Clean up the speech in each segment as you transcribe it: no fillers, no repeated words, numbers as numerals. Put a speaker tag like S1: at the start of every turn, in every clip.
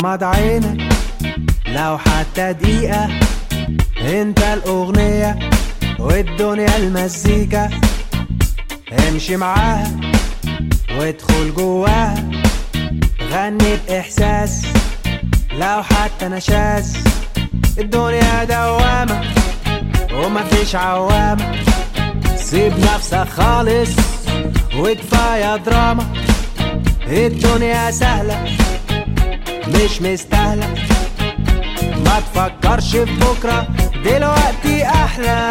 S1: غمض عينك لو حتى دقيقة، انت الأغنية والدنيا المزيكا. امشي معاها وادخل جواها، غني بإحساس لو حتى نشاز. الدنيا دوامة ومفيش عوامة، سيب نفسك خالص وكفاية دراما. الدنيا سهلة مش مستاهلة، ما تفكرش في بكرة، دلوقتي أحلى.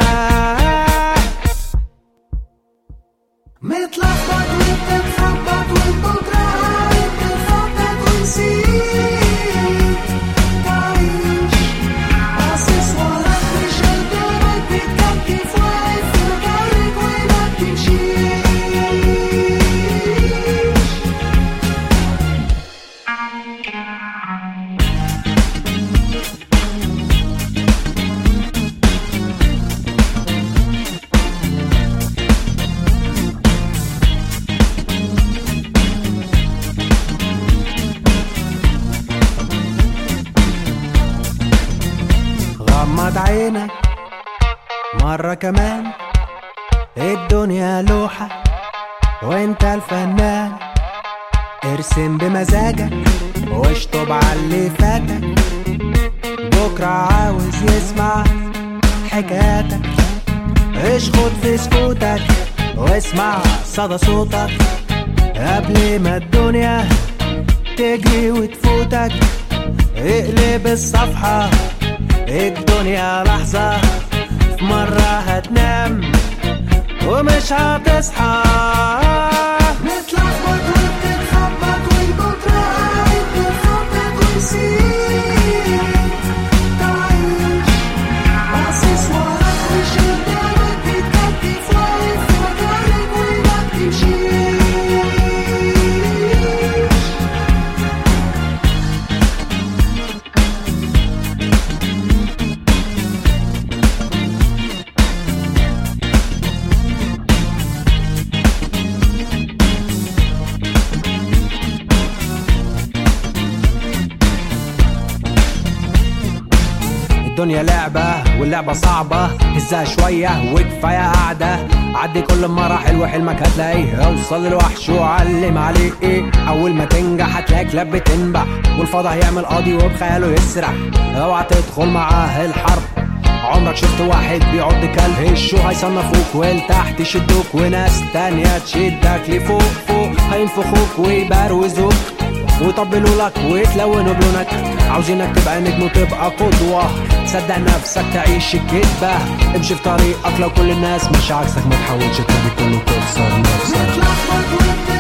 S1: متلخبط وبتتخبط وبكرة بتفكر ونسيت تعيش، باصص وراك مش قدامك، بتكتف واقف في مكانك وما بتمشيش. غمض عينك مرة كمان، الدنيا لوحة وانت الفنان. ارسم بمزاجك واشطب على اللي فاتك، بكرة عاوز يسمع حكاياتك. اشخط في سكوتك واسمع صدى صوتك، قبل ما الدنيا تجري وتفوتك. اقلب الصفحة، الدنيا لحظة، في مرة هتنام ومش هتصحى. متلخبط وبتتخبط والبكرة بتفكر ونسيت تعيش، باصص وراك مش قدامك، بتكتف واقف في مكانك وما بتمشيش. الدنيا لعبة واللعبة صعبة، هزها شوية وكفاية قاعدة. عدي كل مراحل وحلمك هتلاقيه، اوصل للوحش وعلم عليه ايه. اول ما تنجح هتلاقي كلاب بتنبح، والفضا هيعمل قاضي وبخياله يسرح. اوعى تدخل معاه الحرب، عمرك شفت واحد بيعض كلب؟ الشو هيصنفوك ولتحت يشدوك، وناس تانية تشدك لفوق فوق، هينفخوك ويبروزوك ويطبلوا لك ويتلونوا بلونك. عاوزينك تبقى نجم وتبقى قدوة، صدق نفسك تعيش الكدبة. امشي في طريقك لو كل الناس مش عكسك، ما تحاولش ترضي كله، تخسر نفسك.